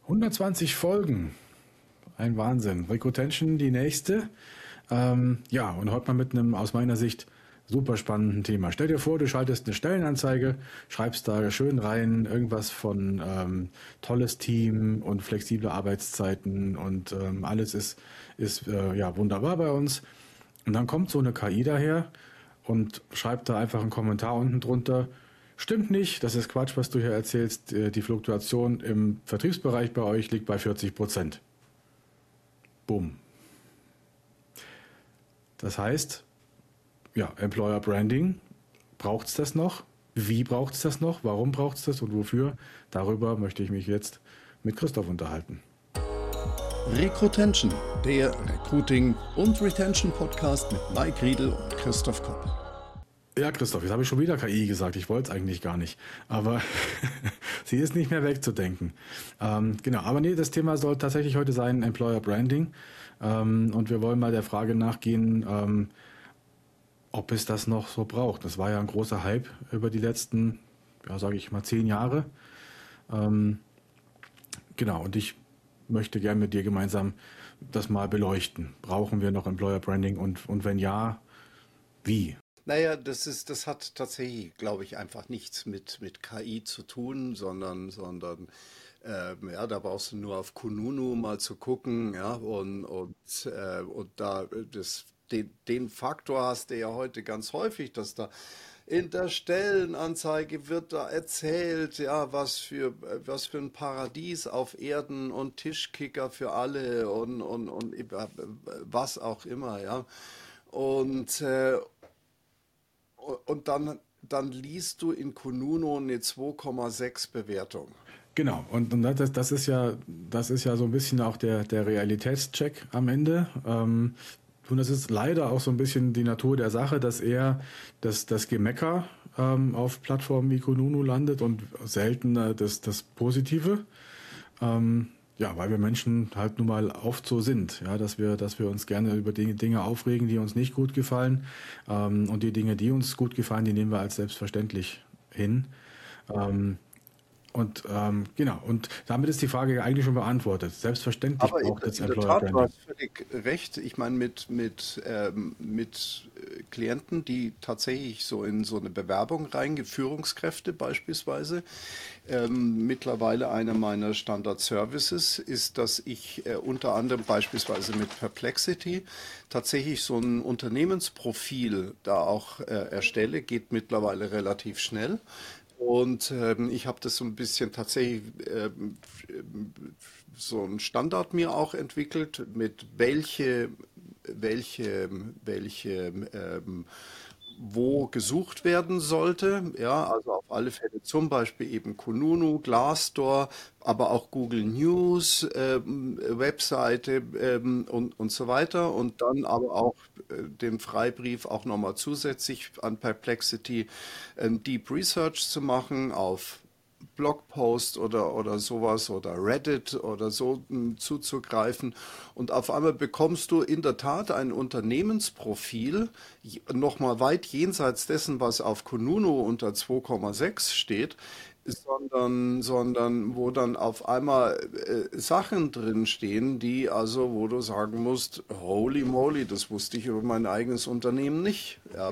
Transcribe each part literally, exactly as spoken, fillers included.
hundertzwanzig Folgen. Ein Wahnsinn. Recruitation, die nächste. Ähm, ja, und heute mal mit einem aus meiner Sicht super spannenden Thema. Stell dir vor, du schaltest eine Stellenanzeige, schreibst da schön rein irgendwas von ähm, tolles Team und flexible Arbeitszeiten und ähm, alles ist, ist äh, ja wunderbar bei uns. Und dann kommt so eine K I daher und schreibt da einfach einen Kommentar unten drunter. Stimmt nicht, das ist Quatsch, was du hier erzählst. Die Fluktuation im Vertriebsbereich bei euch liegt bei vierzig Prozent. Bumm. Das heißt, ja, Employer Branding, braucht es das noch? Wie braucht es das noch? Warum braucht es das und wofür? Darüber möchte ich mich jetzt mit Christoph unterhalten. Recruitation, der Recruiting- und Retention-Podcast mit Mike Riedel und Christoph Kopp. Ja, Christoph, jetzt habe ich schon wieder K I gesagt. Ich wollte es eigentlich gar nicht. Aber sie ist nicht mehr wegzudenken. Ähm, genau, aber nee, das Thema soll tatsächlich heute sein Employer Branding. Ähm, und wir wollen mal der Frage nachgehen, ähm, ob es das noch so braucht. Das war ja ein großer Hype über die letzten, ja, sage ich mal, zehn Jahre. Ähm, genau, und ich möchte gerne mit dir gemeinsam das mal beleuchten. Brauchen wir noch Employer Branding und, und wenn ja, wie? Naja, das ist, das hat tatsächlich, glaube ich, einfach nichts mit, mit K I zu tun, sondern, sondern ähm, ja, da brauchst du nur auf Kununu mal zu gucken, ja, und, und, äh, und da das, den, den Faktor hast du ja heute ganz häufig, dass da in der Stellenanzeige wird da erzählt, ja, was für, was für ein Paradies auf Erden und Tischkicker für alle und, und, und was auch immer, ja. Und, äh, Und dann, dann liest du in Kununu eine zwei Komma sechs Bewertung. Genau, und, und das, das ist ja, das ist ja so ein bisschen auch der, der Realitätscheck am Ende. Ähm, und das ist leider auch so ein bisschen die Natur der Sache, dass eher das, das Gemecker ähm, auf Plattformen wie Kununu landet und seltener das, das Positive. Ähm, ja, weil wir Menschen halt nun mal oft so sind, ja, dass wir, dass wir uns gerne über die Dinge aufregen, die uns nicht gut gefallen. Ähm, und die Dinge, die uns gut gefallen, die nehmen wir als selbstverständlich hin. Ähm, Und ähm, genau, und damit ist die Frage eigentlich schon beantwortet. Selbstverständlich Aber in, braucht es in der Employer Tat, du Branding. hast völlig recht. Ich meine, mit, mit, ähm, mit äh, Klienten, die tatsächlich so in so eine Bewerbung reingehen, Führungskräfte beispielsweise, ähm, mittlerweile einer meiner Standard-Services ist, dass ich äh, unter anderem beispielsweise mit Perplexity tatsächlich so ein Unternehmensprofil da auch äh, erstelle, geht mittlerweile relativ schnell. Und ähm, ich habe das so ein bisschen tatsächlich ähm, so einen Standard mir auch entwickelt, mit welche, welche, welche, ähm, wo gesucht werden sollte. Ja, also auf alle Fälle zum Beispiel eben Kununu, Glassdoor, aber auch Google News, ähm, Webseite ähm, und, und so weiter. Und dann aber auch äh, den Freibrief auch nochmal zusätzlich an Perplexity ähm, Deep Research zu machen auf Blogpost oder, oder sowas oder Reddit oder so m, zuzugreifen. Und auf einmal bekommst du in der Tat ein Unternehmensprofil, nochmal weit jenseits dessen, was auf Kununu unter zwei Komma sechs steht, sondern, sondern wo dann auf einmal äh, Sachen drin stehen, die also, wo du sagen musst, holy moly, das wusste ich über mein eigenes Unternehmen nicht. Ja.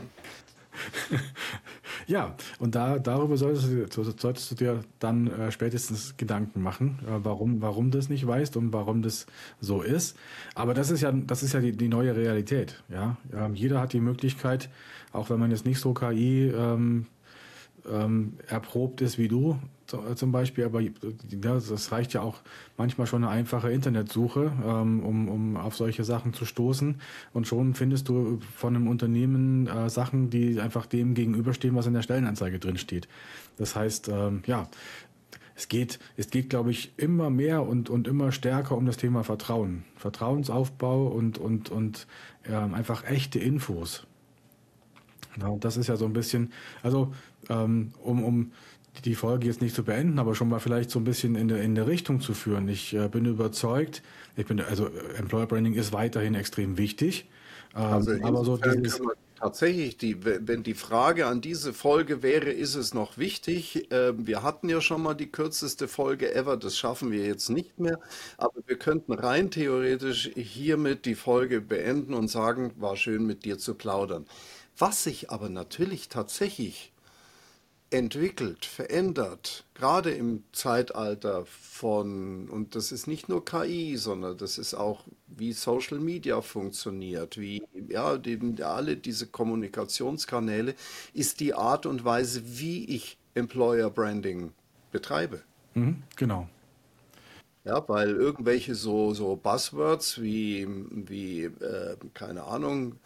Ja, und da, darüber solltest du, solltest du dir dann äh, spätestens Gedanken machen, äh, warum, warum das nicht weißt und warum das so ist. Aber das ist ja, das ist ja die, die neue Realität. Ja? Ähm, jeder hat die Möglichkeit, auch wenn man jetzt nicht so K I ähm, ähm, erprobt ist wie du zum Beispiel, aber ja, das reicht ja auch manchmal schon eine einfache Internetsuche, ähm, um, um auf solche Sachen zu stoßen, und schon findest du von einem Unternehmen äh, Sachen, die einfach dem gegenüberstehen, was in der Stellenanzeige drin steht. Das heißt, ähm, ja, es geht, es geht, glaube ich, immer mehr und, und immer stärker um das Thema Vertrauen, Vertrauensaufbau und, und, und ähm, einfach echte Infos. Ja, und das ist ja so ein bisschen, also ähm, um, um die Folge jetzt nicht zu beenden, aber schon mal vielleicht so ein bisschen in der, in der Richtung zu führen. Ich äh, bin überzeugt, ich bin, also Employer Branding ist weiterhin extrem wichtig, ähm, Also aber so insofern dieses, können wir, Tatsächlich, die, wenn die Frage an diese Folge wäre, ist es noch wichtig? Äh, wir hatten ja schon mal die kürzeste Folge ever, das schaffen wir jetzt nicht mehr, aber wir könnten rein theoretisch hiermit die Folge beenden und sagen, war schön mit dir zu plaudern. Was sich aber natürlich tatsächlich entwickelt, verändert, gerade im Zeitalter von, und das ist nicht nur K I, sondern das ist auch, wie Social Media funktioniert, wie, ja, die, alle diese Kommunikationskanäle, ist die Art und Weise, wie ich Employer Branding betreibe. Mhm, genau. Ja, weil irgendwelche so, so Buzzwords wie, wie äh, keine Ahnung,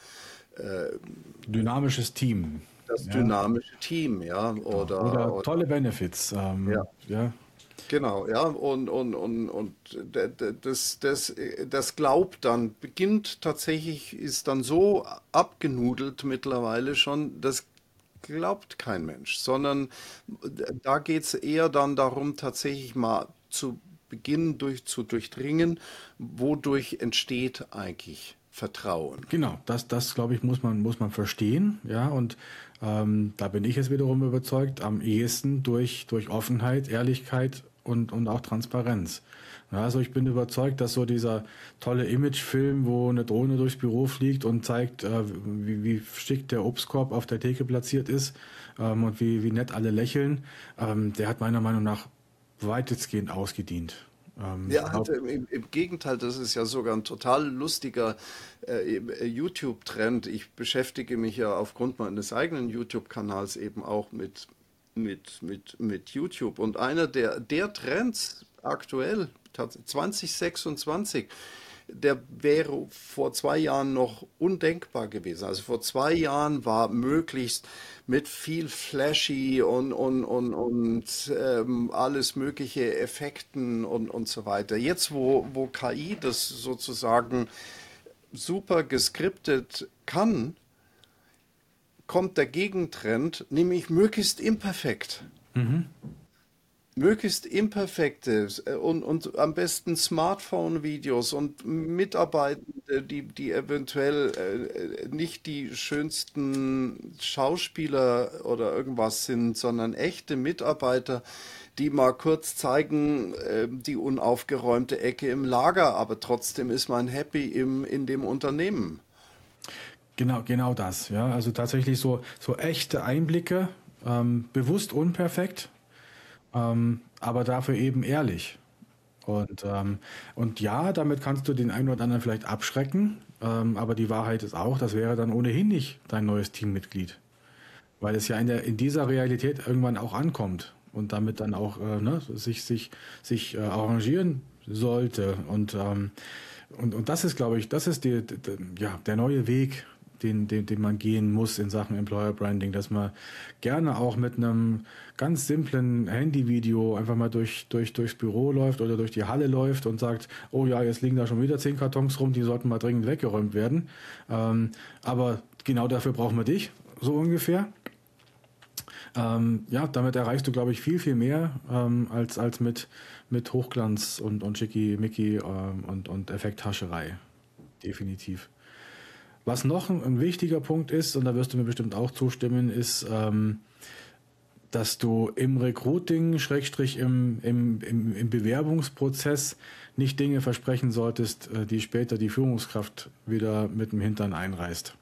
Dynamisches Team. das Ja, dynamische Team, ja, genau. oder, Oder oder tolle Benefits. ja. Ähm, ja, Genau, ja, und, und, und, und d- d- das, das, das glaubt dann, beginnt tatsächlich, ist dann so abgenudelt mittlerweile schon, das glaubt kein Mensch, sondern da geht es eher dann darum, tatsächlich mal zu beginnen, durch, zu durchdringen, wodurch entsteht eigentlich Vertrauen. genau. Das, das glaube ich, muss man, muss man verstehen. Ja, und ähm, da bin ich jetzt wiederum überzeugt, am ehesten durch, durch Offenheit, Ehrlichkeit und, und auch Transparenz. Ja, also ich bin überzeugt, dass so dieser tolle Imagefilm, wo eine Drohne durchs Büro fliegt und zeigt, äh, wie, wie schick der Obstkorb auf der Theke platziert ist, ähm, und wie, wie nett alle lächeln, ähm, der hat meiner Meinung nach weitestgehend ausgedient. Ähm, ich Ja, hat, glaube, im, im Gegenteil, das ist ja sogar ein total lustiger äh, äh, YouTube-Trend. Ich beschäftige mich ja aufgrund meines eigenen YouTube-Kanals eben auch mit, mit, mit, mit YouTube. Und einer der, der Trends aktuell, tats- zwanzig sechsundzwanzig, der wäre vor zwei Jahren noch undenkbar gewesen. Also vor zwei Jahren war möglichst mit viel Flashy und, und, und, und ähm, alles mögliche Effekten und, und so weiter. Jetzt, wo, wo K I das sozusagen super geskriptet kann, kommt der Gegentrend, nämlich möglichst imperfekt. Möglichst imperfekte äh, und, und am besten Smartphone-Videos und Mitarbeitende, die, die eventuell äh, nicht die schönsten Schauspieler oder irgendwas sind, sondern echte Mitarbeiter, die mal kurz zeigen, äh, die unaufgeräumte Ecke im Lager, aber trotzdem ist man happy im, in dem Unternehmen. genau, genau das. Ja, also tatsächlich so, so echte Einblicke, ähm, bewusst unperfekt, ähm, aber dafür eben ehrlich. Und, ähm, und ja, damit kannst du den einen oder anderen vielleicht abschrecken, ähm, aber die Wahrheit ist auch, das wäre dann ohnehin nicht dein neues Teammitglied, weil es ja in der, in dieser Realität irgendwann auch ankommt und damit dann auch äh, ne, sich, sich, sich äh, arrangieren sollte. Und, ähm, und, und das ist, glaube ich, das ist die, die, ja, der neue Weg, den, den, den man gehen muss in Sachen Employer Branding, dass man gerne auch mit einem ganz simplen Handyvideo einfach mal durch, durch, durchs Büro läuft oder durch die Halle läuft und sagt, oh ja, jetzt liegen da schon wieder zehn Kartons rum, die sollten mal dringend weggeräumt werden. Ähm, aber genau dafür brauchen wir dich, so ungefähr. Ähm, ja, damit erreichst du, glaube ich, viel, viel mehr ähm, als, als mit, mit Hochglanz und, und Schickimicki ähm, und, und Effekthascherei. Definitiv. Was noch ein, ein wichtiger Punkt ist, und da wirst du mir bestimmt auch zustimmen, ist, ähm, dass du im Recruiting, Schrägstrich im, im, im, im Bewerbungsprozess nicht Dinge versprechen solltest, äh, die später die Führungskraft wieder mit dem Hintern einreißt.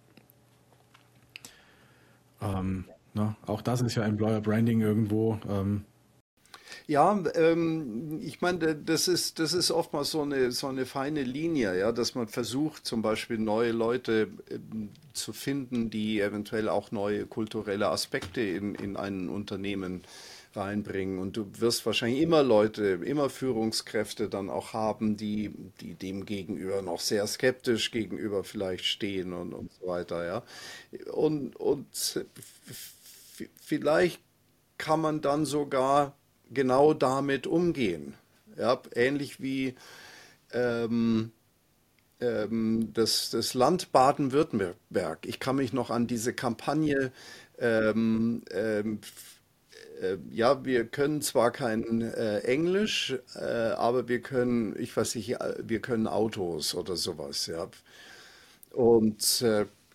Ähm, ne? Auch das ist ja Employer Branding irgendwo. Ähm, Ja, ähm, ich meine, das ist, das ist oftmals so eine, so eine feine Linie, ja, dass man versucht, zum Beispiel neue Leute ähm, zu finden, die eventuell auch neue kulturelle Aspekte in, in ein Unternehmen reinbringen. Und du wirst wahrscheinlich immer Leute, immer Führungskräfte dann auch haben, die, die dem gegenüber noch sehr skeptisch gegenüber vielleicht stehen und, und so weiter, ja. Und, und f- vielleicht kann man dann sogar genau damit umgehen. Ja, ähnlich wie ähm, ähm, das, das Land Baden-Württemberg. Ich kann mich noch an diese Kampagne, ähm, ähm, äh, ja, wir können zwar kein äh, Englisch, äh, aber wir können, ich weiß nicht, äh, wir können Autos oder sowas, ja. Und äh,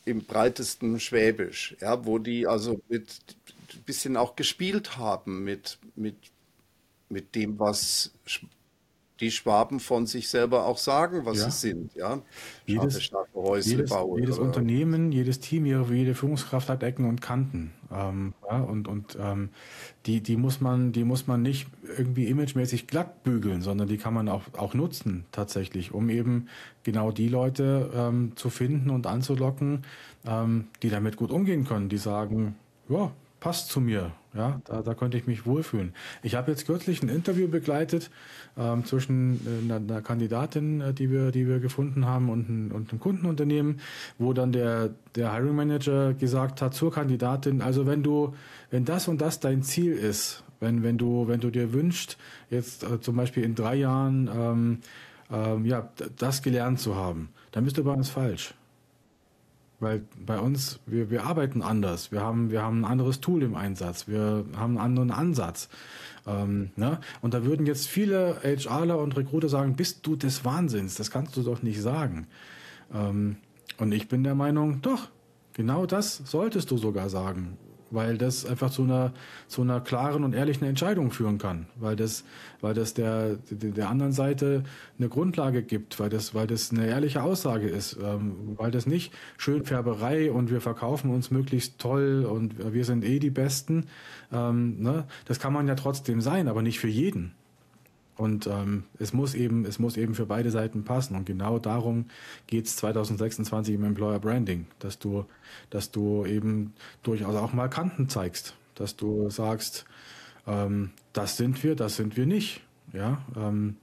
im breitesten Schwäbisch, ja, wo die also mit ein bisschen auch gespielt haben mit, mit, mit dem, was Sch- die Schwaben von sich selber auch sagen, was sie Ja, sind, ja. Scharfe, jedes, starke Häusle jedes, bauen jedes oder Unternehmen, jedes Team, jede, jede Führungskraft hat Ecken und Kanten. Ähm, ja, und und ähm, die, die muss man, die muss man nicht irgendwie imagemäßig glatt bügeln, sondern die kann man auch, auch nutzen tatsächlich, um eben genau die Leute ähm, zu finden und anzulocken, ähm, die damit gut umgehen können, die sagen, ja, passt zu mir. Ja, da, da könnte ich mich wohlfühlen. Ich habe jetzt kürzlich ein Interview begleitet ähm, zwischen äh, einer, einer Kandidatin, äh, die wir, die wir gefunden haben, und, ein, und einem Kundenunternehmen, wo dann der, der Hiring Manager gesagt hat zur Kandidatin, also wenn du, wenn das und das dein Ziel ist, wenn, wenn du, wenn du dir wünschst, jetzt äh, zum Beispiel in drei Jahren ähm, ähm, ja, d- das gelernt zu haben, dann bist du bei uns falsch. Weil bei uns, wir, wir arbeiten anders. Wir haben, wir haben ein anderes Tool im Einsatz. Wir haben einen anderen Ansatz. Ähm, ne? Und da würden jetzt viele HRler und Recruiter sagen, bist du des Wahnsinns? Das kannst du doch nicht sagen. Ähm, und ich bin der Meinung, doch, genau das solltest du sogar sagen, weil das einfach zu einer, zu einer klaren und ehrlichen Entscheidung führen kann, weil das, weil das der, der der anderen Seite eine Grundlage gibt, weil das, weil das eine ehrliche Aussage ist, ähm, weil das nicht Schönfärberei und wir verkaufen uns möglichst toll und wir sind eh die Besten, ähm, ne? Das kann man ja trotzdem sein, aber nicht für jeden. Und ähm, es muss eben, es muss eben für beide Seiten passen. Und genau darum geht es zwanzig sechsundzwanzig im Employer Branding, dass du, dass du eben durchaus auch mal Kanten zeigst, dass du sagst, ähm, das sind wir, das sind wir nicht. Ja, ähm,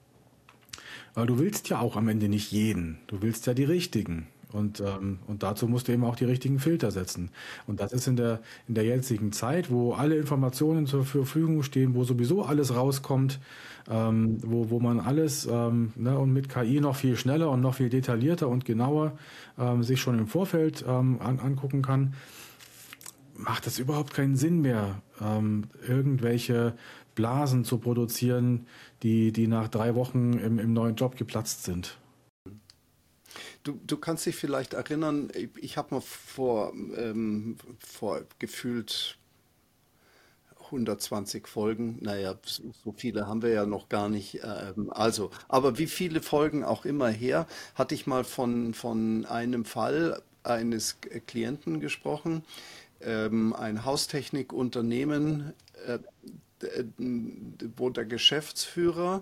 weil du willst ja auch am Ende nicht jeden. Du willst ja die richtigen. Und, ähm, und dazu musst du eben auch die richtigen Filter setzen. Und das ist in der, in der jetzigen Zeit, wo alle Informationen zur Verfügung stehen, wo sowieso alles rauskommt, ähm, wo, wo man alles ähm, ne, und mit K I noch viel schneller und noch viel detaillierter und genauer ähm, sich schon im Vorfeld ähm, an, angucken kann, macht es überhaupt keinen Sinn mehr, ähm, irgendwelche Blasen zu produzieren, die, die nach drei Wochen im, im neuen Job geplatzt sind. du, du kannst dich vielleicht erinnern, ich, ich habe mal vor, ähm, vor gefühlt hundertzwanzig Folgen, naja, so so viele haben wir ja noch gar nicht. Ähm, also, aber wie viele Folgen auch immer her, hatte ich mal von, von einem Fall eines K- Klienten gesprochen, ähm, ein Haustechnikunternehmen, äh, d- wo der Geschäftsführer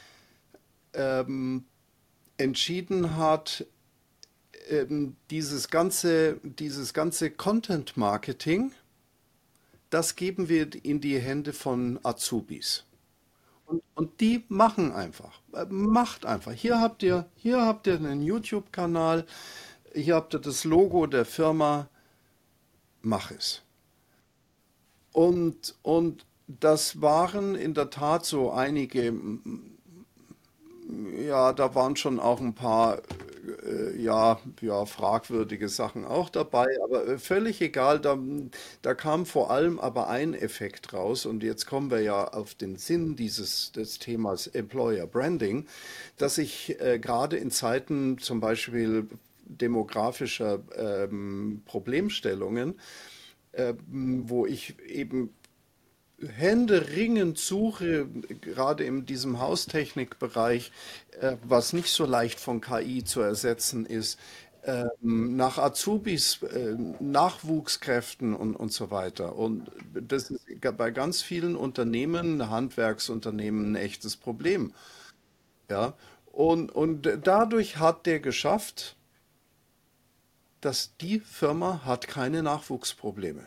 ähm, entschieden hat, ähm, dieses ganze, dieses ganze Content Marketing, das geben wir in die Hände von Azubis. Und, und die machen einfach. Äh, Macht einfach. Hier habt ihr, hier habt ihr einen YouTube-Kanal, hier habt ihr das Logo der Firma, mach es. Und, und das waren in der Tat so einige, ja, da waren schon auch ein paar, äh, ja, ja, fragwürdige Sachen auch dabei, aber äh, völlig egal, da, da kam vor allem aber ein Effekt raus und jetzt kommen wir ja auf den Sinn dieses des Themas Employer Branding, dass ich äh, gerade in Zeiten zum Beispiel demografischer ähm, Problemstellungen, ähm, wo ich eben händeringend suche, gerade in diesem Haustechnikbereich, äh, was nicht so leicht von K I zu ersetzen ist, ähm, nach Azubis, äh, Nachwuchskräften und, und so weiter. Und das ist bei ganz vielen Unternehmen, Handwerksunternehmen, ein echtes Problem. Ja? Und, und dadurch hat der geschafft, dass die Firma hat keine Nachwuchsprobleme.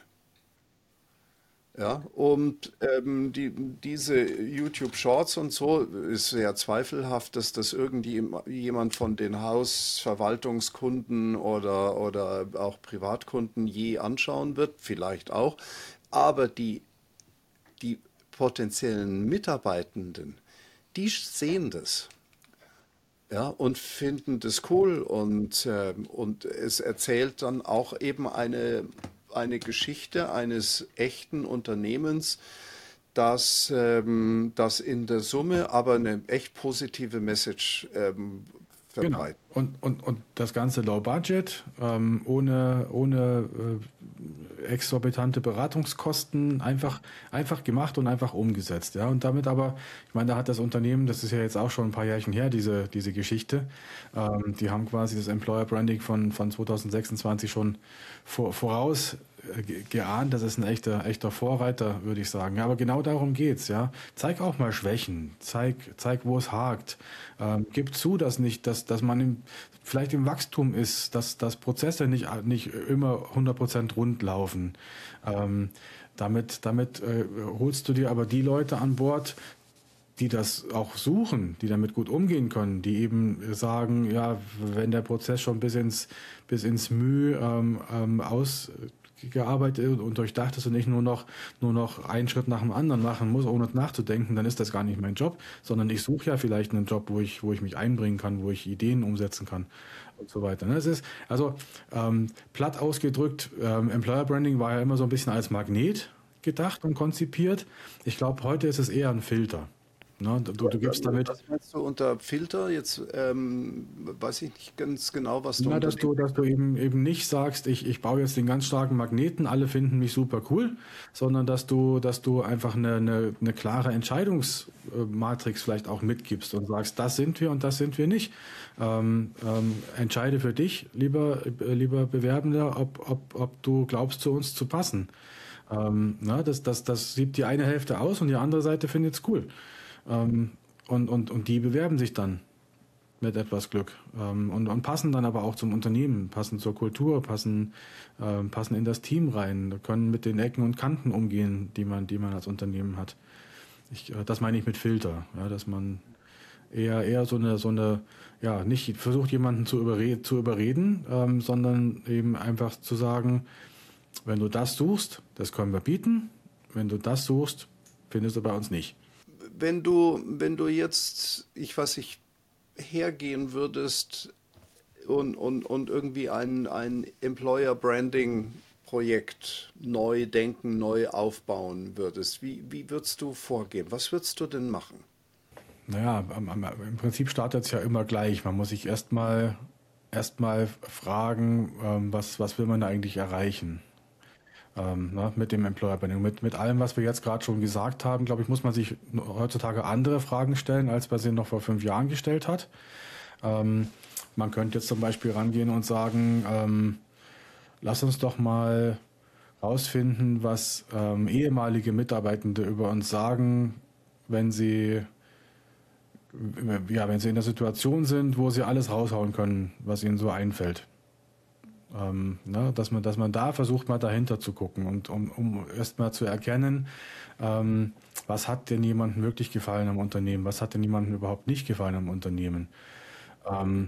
Ja, und ähm, die, diese YouTube Shorts und so ist sehr zweifelhaft, dass das irgendjemand von den Hausverwaltungskunden oder, oder auch Privatkunden je anschauen wird, vielleicht auch. Aber die, die potenziellen Mitarbeitenden, die sehen das. Ja, und finden das cool und, ähm, und es erzählt dann auch eben eine, eine Geschichte eines echten Unternehmens, das, ähm, das in der Summe aber eine echt positive Message ähm, verbreiten. Genau. Und, und, und das Ganze low budget, ähm, ohne, ohne äh, exorbitante Beratungskosten, einfach, einfach gemacht und einfach umgesetzt. Ja? Und damit aber, ich meine, da hat das Unternehmen, das ist ja jetzt auch schon ein paar Jährchen her, diese, diese Geschichte, ähm, die haben quasi das Employer Branding von, von zwanzig sechsundzwanzig schon vor, voraus geahnt, das ist ein echter, echter Vorreiter, würde ich sagen. Ja, aber genau darum geht's, ja. Zeig auch mal Schwächen, zeig, zeig, wo es hakt. Ähm, gib zu, dass nicht, dass, dass man im, vielleicht im Wachstum ist, dass, dass Prozesse nicht, nicht immer hundert Prozent rund laufen. Ähm, damit, damit äh, holst du dir aber die Leute an Bord, die das auch suchen, die damit gut umgehen können, die eben sagen, ja, wenn der Prozess schon bis ins, bis ins Mühe ähm, ähm, aus gearbeitet und durchdacht ist und ich nur noch, nur noch einen Schritt nach dem anderen machen muss, ohne nachzudenken, dann ist das gar nicht mein Job, sondern ich suche ja vielleicht einen Job, wo ich, wo ich mich einbringen kann, wo ich Ideen umsetzen kann und so weiter. Das ist, also ähm, platt ausgedrückt, ähm, Employer Branding war ja immer so ein bisschen als Magnet gedacht und konzipiert. Ich glaube, heute ist es eher ein Filter. Ne, du, du gibst damit. Was meinst du unter Filter? Jetzt ähm, weiß ich nicht ganz genau, was du. Na, dass du, dass du eben eben nicht sagst, ich, ich baue jetzt den ganz starken Magneten, alle finden mich super cool, sondern dass du, dass du einfach eine, eine, eine klare Entscheidungsmatrix vielleicht auch mitgibst und sagst, das sind wir und das sind wir nicht. Ähm, ähm, entscheide für dich, lieber, lieber Bewerbender, ob, ob, ob du glaubst, zu uns zu passen. Ähm, na, das, das, das sieht die eine Hälfte aus und die andere Seite findet es cool. Ähm, und, und, und die bewerben sich dann mit etwas Glück ähm, und, und passen dann aber auch zum Unternehmen, passen zur Kultur, passen, ähm, passen in das Team rein, können mit den Ecken und Kanten umgehen, die man, die man als Unternehmen hat. Ich, äh, das meine ich mit Filter, ja, dass man eher, eher so eine, so eine, ja, nicht versucht, jemanden zu, überre zu überreden, ähm, sondern eben einfach zu sagen, wenn du das suchst, das können wir bieten, wenn du das suchst, findest du bei uns nicht. Wenn du, wenn du jetzt, ich weiß nicht, hergehen würdest und, und, und irgendwie ein, ein Employer Branding Projekt neu denken, neu aufbauen würdest, wie, wie würdest du vorgehen? Was würdest du denn machen? Naja, im Prinzip startet es ja immer gleich. Man muss sich erstmal erstmal fragen, was, was will man da eigentlich erreichen? Ähm, na, mit dem Employer Branding. Mit, mit allem, was wir jetzt gerade schon gesagt haben, glaube ich, muss man sich heutzutage andere Fragen stellen, als man sie noch vor fünf Jahren gestellt hat. Ähm, man könnte jetzt zum Beispiel rangehen und sagen, ähm, lass uns doch mal rausfinden, was ähm, ehemalige Mitarbeitende über uns sagen, wenn sie, ja, wenn sie in der Situation sind, wo sie alles raushauen können, was ihnen so einfällt. Ähm, ne, dass man, dass man da versucht, mal dahinter zu gucken und um, um erst mal zu erkennen, ähm, was hat denn jemandem wirklich gefallen am Unternehmen, was hat denn jemandem überhaupt nicht gefallen am Unternehmen. Ähm,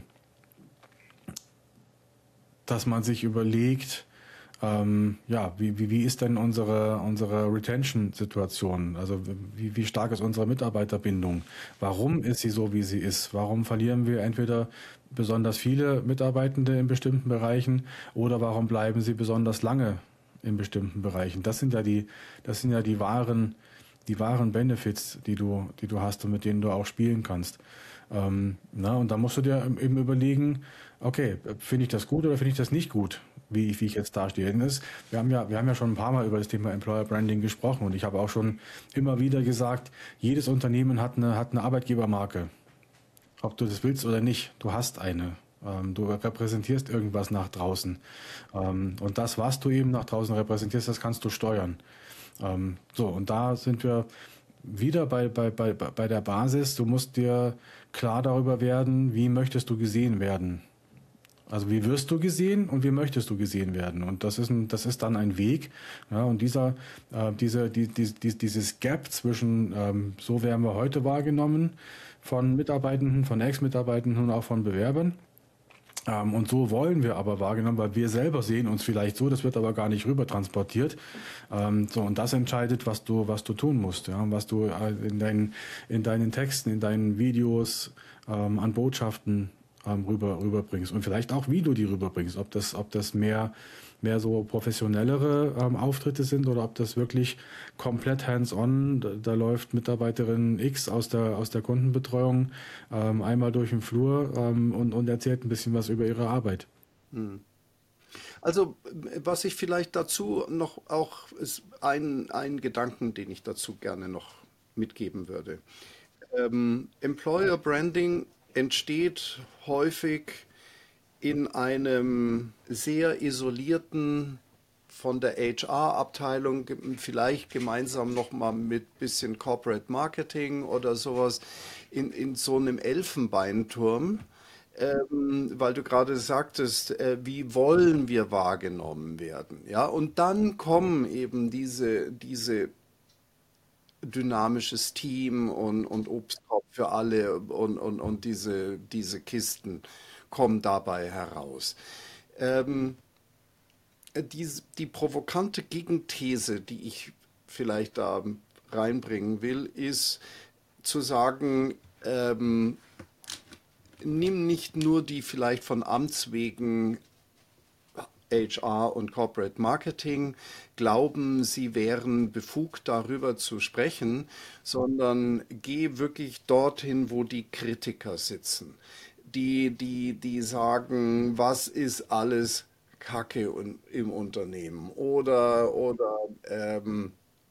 dass man sich überlegt, ähm, ja, wie, wie, wie ist denn unsere, unsere Retention-Situation? Also wie, wie stark ist unsere Mitarbeiterbindung? Warum ist sie so, wie sie ist? Warum verlieren wir entweder besonders viele Mitarbeitende in bestimmten Bereichen oder warum bleiben sie besonders lange in bestimmten Bereichen? Das sind ja die, das sind ja die wahren, die wahren Benefits, die du, die du hast und mit denen du auch spielen kannst. Ähm, na, und da musst du dir eben überlegen, okay, finde ich das gut oder finde ich das nicht gut, wie, wie ich jetzt dastehe. Wir haben ja, wir haben ja schon ein paar Mal über das Thema Employer Branding gesprochen und ich habe auch schon immer wieder gesagt, jedes Unternehmen hat eine, hat eine Arbeitgebermarke. Ob du das willst oder nicht, du hast eine. Ähm, du repräsentierst irgendwas nach draußen. Ähm, und das, was du eben nach draußen repräsentierst, das kannst du steuern. Ähm, so, und da sind wir wieder bei, bei, bei, bei der Basis. Du musst dir klar darüber werden, wie möchtest du gesehen werden. Also wie wirst du gesehen und wie möchtest du gesehen werden? Und das ist ein, das ist dann ein Weg. Ja, und dieser, äh, diese, die, die, die, dieses Gap zwischen, ähm, so werden wir heute wahrgenommen von Mitarbeitenden, von Ex-Mitarbeitenden und auch von Bewerbern. Ähm, und so wollen wir aber wahrgenommen, weil wir selber sehen uns vielleicht so, das wird aber gar nicht rüber transportiert. Ähm, so, und das entscheidet, was du, was du tun musst, ja, was du in deinen, in deinen Texten, in deinen Videos, ähm, an Botschaften ähm, rüber, rüberbringst und vielleicht auch, wie du die rüberbringst. Ob das, ob das mehr, mehr so professionellere ähm, Auftritte sind oder ob das wirklich komplett hands-on, da, da läuft Mitarbeiterin X aus der, aus der Kundenbetreuung ähm, einmal durch den Flur ähm, und, und erzählt ein bisschen was über ihre Arbeit. Hm. Also, was ich vielleicht dazu noch auch ist ein, ein Gedanken, den ich dazu gerne noch mitgeben würde. Ähm, Employer Branding entsteht häufig in einem sehr isolierten, von der H R-Abteilung, vielleicht gemeinsam nochmal mit bisschen Corporate Marketing oder sowas, in, in so einem Elfenbeinturm. Ähm, weil du gerade sagtest, äh, wie wollen wir wahrgenommen werden? Ja, und dann kommen eben diese, diese dynamisches Team und, und Obstkorb für alle und, und, und diese, diese Kisten kommen dabei heraus. Ähm, die, die provokante Gegenthese, die ich vielleicht da reinbringen will, ist zu sagen, ähm, nimm nicht nur die vielleicht von Amts wegen H R und Corporate Marketing glauben, sie wären befugt, darüber zu sprechen, sondern geh wirklich dorthin, wo die Kritiker sitzen. Die, die, die sagen, was ist alles Kacke im Unternehmen? Oder, oder ähm,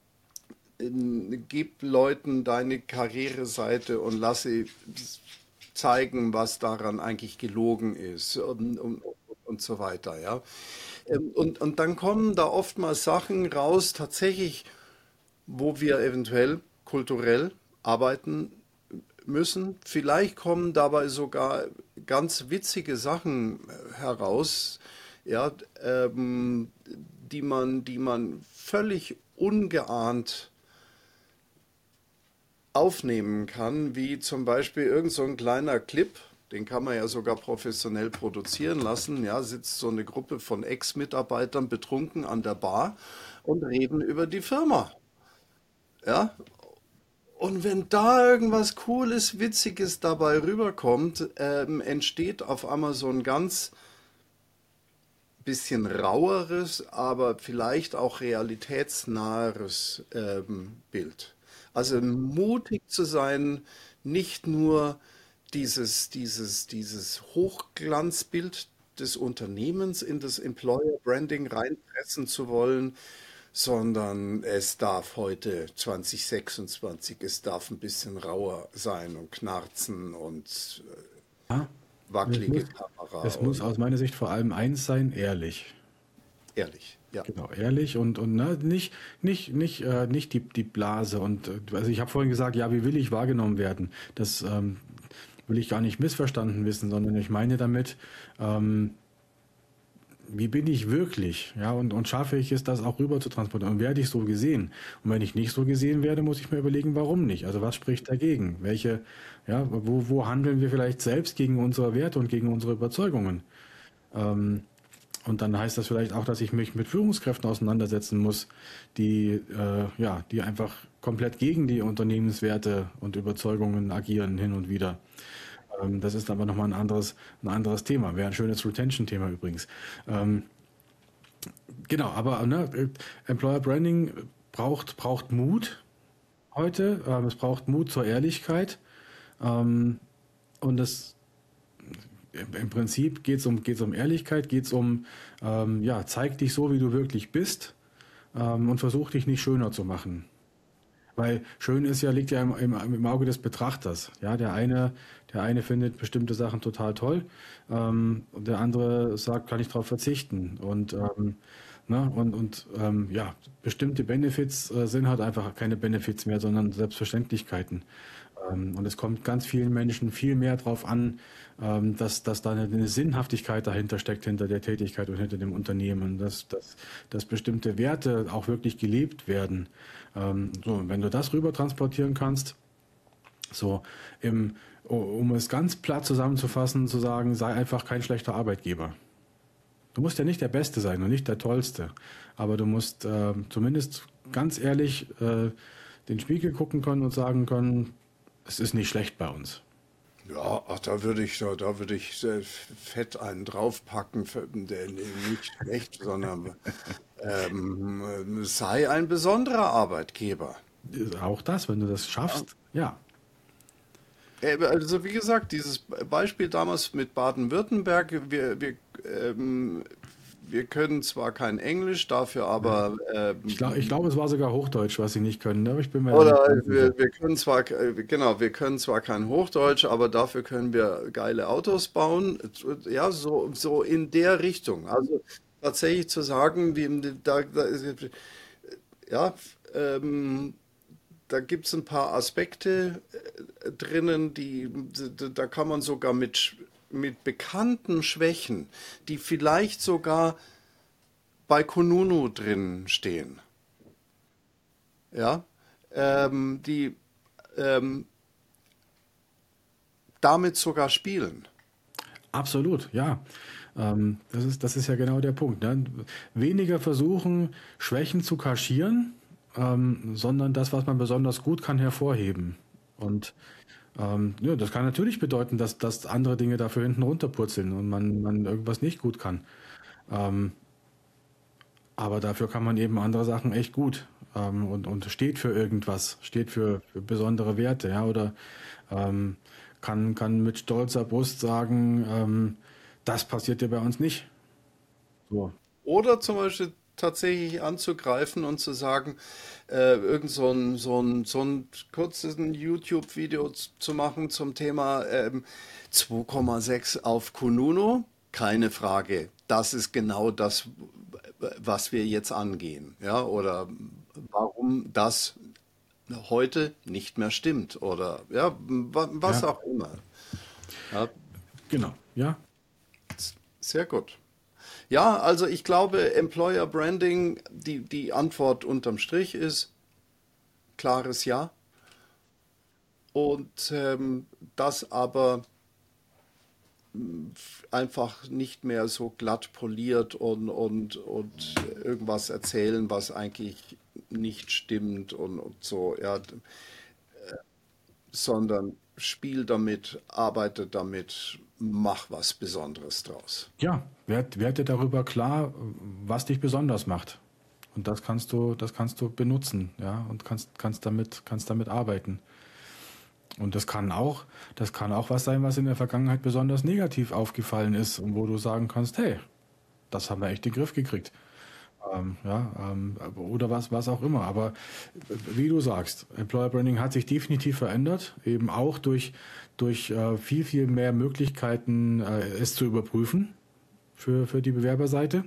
gib Leuten deine Karriereseite und lass sie zeigen, was daran eigentlich gelogen ist und, und, und so weiter. Ja. Und, und dann kommen da oftmals Sachen raus, tatsächlich, wo wir eventuell kulturell arbeiten müssen. Vielleicht kommen dabei sogar ganz witzige Sachen heraus, ja, ähm, die man, die man völlig ungeahnt aufnehmen kann, wie zum Beispiel irgend so ein kleiner Clip, den kann man ja sogar professionell produzieren lassen, ja, sitzt so eine Gruppe von Ex-Mitarbeitern betrunken an der Bar und reden über die Firma, ja. Und wenn da irgendwas Cooles, Witziges dabei rüberkommt, ähm, entsteht auf einmal so ein ganz bisschen raueres, aber vielleicht auch realitätsnaheres ähm, Bild. Also mutig zu sein, nicht nur dieses, dieses, dieses Hochglanzbild des Unternehmens in das Employer Branding reinpressen zu wollen, sondern es darf heute zwanzig sechsundzwanzig, es darf ein bisschen rauer sein und knarzen und Ja, äh, und es wackelige muss, Kamera es muss und aus meiner Sicht vor allem eins sein, ehrlich. ehrlich, ja. Genau, ehrlich und, und ne, nicht, nicht, nicht, äh, nicht die, die Blase. Und äh, also ich habe vorhin gesagt, ja, wie will ich wahrgenommen werden? Das ähm, will ich gar nicht missverstanden wissen, sondern ich meine damit, ähm, wie bin ich wirklich? Ja, und, und schaffe ich es, das auch rüber zu transportieren? Und werde ich so gesehen? Und wenn ich nicht so gesehen werde, muss ich mir überlegen, warum nicht? Also was spricht dagegen? Welche, ja, wo, wo handeln wir vielleicht selbst gegen unsere Werte und gegen unsere Überzeugungen? Ähm, und dann heißt das vielleicht auch, dass ich mich mit Führungskräften auseinandersetzen muss, die, äh, ja, die einfach komplett gegen die Unternehmenswerte und Überzeugungen agieren hin und wieder. Ähm, das ist aber nochmal ein anderes, ein anderes Thema. Wäre ein schönes Retention-Thema übrigens. Ähm, genau, aber ne, Employer Branding braucht, braucht Mut heute. Ähm, es braucht Mut zur Ehrlichkeit. Ähm, und das im Prinzip geht es um, geht's um Ehrlichkeit, geht es um, ähm, ja, zeig dich so, wie du wirklich bist ähm, und versuch dich nicht schöner zu machen. Weil schön ist ja, liegt ja im, im, im Auge des Betrachters. Ja, der eine, der eine findet bestimmte Sachen total toll ähm, und der andere sagt, kann ich darauf verzichten. Und, ähm, ne, und, und ähm, ja, bestimmte Benefits äh, sind halt einfach keine Benefits mehr, sondern Selbstverständlichkeiten. Ähm, und es kommt ganz vielen Menschen viel mehr darauf an, ähm, dass, dass da eine, eine Sinnhaftigkeit dahinter steckt, hinter der Tätigkeit und hinter dem Unternehmen, dass, dass, dass bestimmte Werte auch wirklich gelebt werden. Ähm, so, wenn du das rüber transportieren kannst, so im, um es ganz platt zusammenzufassen, zu sagen, sei einfach kein schlechter Arbeitgeber. Du musst ja nicht der Beste sein und nicht der Tollste, aber du musst äh, zumindest ganz ehrlich äh, den Spiegel gucken können und sagen können, es ist nicht schlecht bei uns. Ja, ach, da würde ich, da, da würde ich äh, fett einen draufpacken, für- der nee, nicht schlecht, sondern ähm, sei ein besonderer Arbeitgeber. Auch das, wenn du das Ja. schaffst, ja, Äh, Also wie gesagt, dieses Beispiel damals mit Baden-Württemberg, wir, wir, ähm, wir können zwar kein Englisch, dafür ja. aber Ich glaube, ich ähm, glaub, es war sogar Hochdeutsch, was sie nicht können, aber ich bin mir da nicht oder ganz sicher. wir, wir können zwar, äh, genau, wir können zwar kein Hochdeutsch, aber dafür können wir geile Autos bauen. Ja, so, so in der Richtung. Also tatsächlich zu sagen, wie, da, da, ist- ja, ähm, da gibt es ein paar Aspekte äh, drinnen, die, da kann man sogar mit, mit bekannten Schwächen, die vielleicht sogar bei Kununu drin stehen, ja, ähm, die ähm, damit sogar spielen. Absolut, ja. Ähm, das ist, das ist ja genau der Punkt. Ne? Weniger versuchen, Schwächen zu kaschieren, ähm, sondern das, was man besonders gut kann, hervorheben. Und ähm, ja, das kann natürlich bedeuten, dass, dass andere Dinge dafür hinten runterpurzeln und man, man irgendwas nicht gut kann. Ähm, aber dafür kann man eben andere Sachen echt gut ähm, und, und steht für irgendwas, steht für, für besondere Werte, ja, oder ähm, kann, kann mit stolzer Brust sagen, ähm, das passiert ja bei uns nicht. So. Oder zum Beispiel tatsächlich anzugreifen und zu sagen, äh, irgend so ein, so ein, so ein kurzes YouTube-Video z- zu machen zum Thema ähm, zwei Komma sechs auf Kununu. Keine Frage. Das ist genau das, was wir jetzt angehen. Ja, oder warum das heute nicht mehr stimmt. Oder ja, wa- was Ja, auch immer. Ja, genau. Ja, sehr gut. Ja, also ich glaube, Employer Branding, die, die Antwort unterm Strich ist klares Ja. Und ähm, das aber einfach nicht mehr so glatt poliert und, und, und irgendwas erzählen, was eigentlich nicht stimmt und, und so, ja, sondern spiel damit, arbeite damit, mach was Besonderes draus. ja, werd, werd dir darüber klar, was dich besonders macht. Und das kannst du, das kannst du benutzen, ja, und kannst, kannst damit, kannst damit arbeiten. Und das kann auch, das kann auch was sein, was in der Vergangenheit besonders negativ aufgefallen ist und wo du sagen kannst, hey, das haben wir echt in den Griff gekriegt. Ähm, ja, ähm, oder was, was auch immer. Aber äh, wie du sagst, Employer Branding hat sich definitiv verändert, eben auch durch, durch äh, viel, viel mehr Möglichkeiten, äh, es zu überprüfen für, für die Bewerberseite.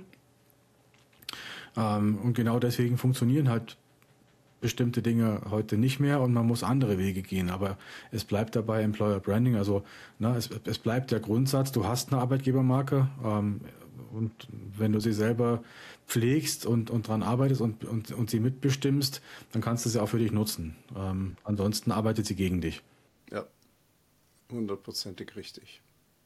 Ähm, und genau deswegen funktionieren halt bestimmte Dinge heute nicht mehr und man muss andere Wege gehen. Aber es bleibt dabei Employer Branding. Also ne, es, es bleibt der Grundsatz, du hast eine Arbeitgebermarke ähm, und wenn du sie selber pflegst und, und dran arbeitest und, und, und sie mitbestimmst, dann kannst du sie auch für dich nutzen. Ähm, ansonsten arbeitet sie gegen dich. Ja, hundertprozentig richtig.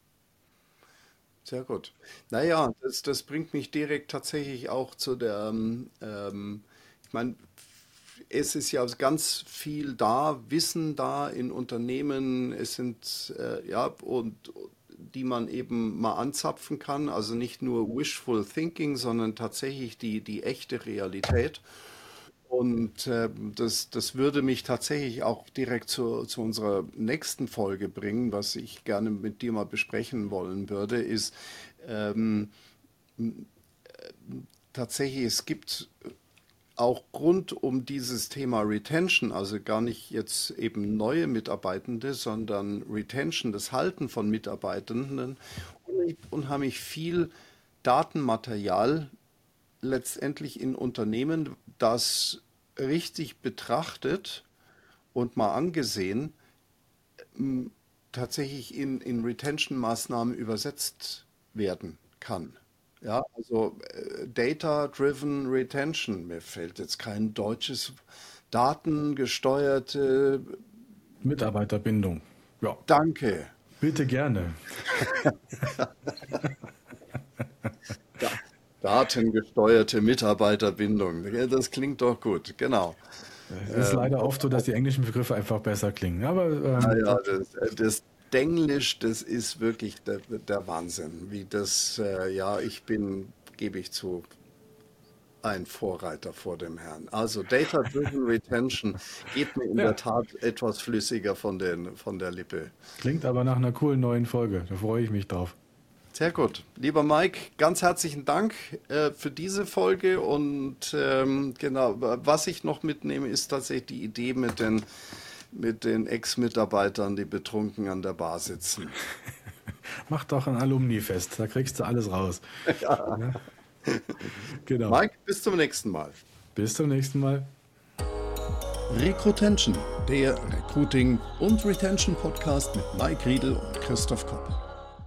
Sehr gut. Naja, das, das bringt mich direkt tatsächlich auch zu der, ähm, ähm, ich meine, es ist ja ganz viel da, Wissen da in Unternehmen, es sind, äh, ja, und die man eben mal anzapfen kann, also nicht nur wishful thinking, sondern tatsächlich die, die echte Realität. Und äh, das, das würde mich tatsächlich auch direkt zu, zu unserer nächsten Folge bringen, was ich gerne mit dir mal besprechen wollen würde, ist ähm, tatsächlich, es gibt auch rund um dieses Thema Retention, also gar nicht jetzt eben neue Mitarbeitende, sondern Retention, das Halten von Mitarbeitenden, unheimlich viel Datenmaterial letztendlich in Unternehmen, das richtig betrachtet und mal angesehen, m, tatsächlich in, in Retention-Maßnahmen übersetzt werden kann. Ja, also äh, Data-Driven Retention, mir fällt jetzt kein deutsches datengesteuerte, Mitarbeiterbindung. Ja, danke. bitte gerne. Da, datengesteuerte Mitarbeiterbindung. Ja, das klingt doch gut, genau. Es ist leider oft so, dass die englischen Begriffe einfach besser klingen. Aber Ja, ähm, ja, das, das, Denglisch, das ist wirklich der, der Wahnsinn. Wie das, äh, ja, ich bin, gebe ich zu, ein Vorreiter vor dem Herrn. Also Data-Driven Retention geht mir in ja. der Tat etwas flüssiger von, den, von der Lippe. Klingt aber nach einer coolen neuen Folge. Da freue ich mich drauf. Sehr gut. Lieber Mike, ganz herzlichen Dank äh, für diese Folge. Und ähm, genau, was ich noch mitnehme, ist tatsächlich die Idee mit den, mit den Ex-Mitarbeitern, die betrunken an der Bar sitzen. Mach doch ein Alumni-Fest, da kriegst du alles raus. Ja. Ja. Genau. Mike, bis zum nächsten Mal. Bis zum nächsten Mal. Recruitention, der Recruiting- und Retention-Podcast mit Mike Riedl und Christoph Kopp.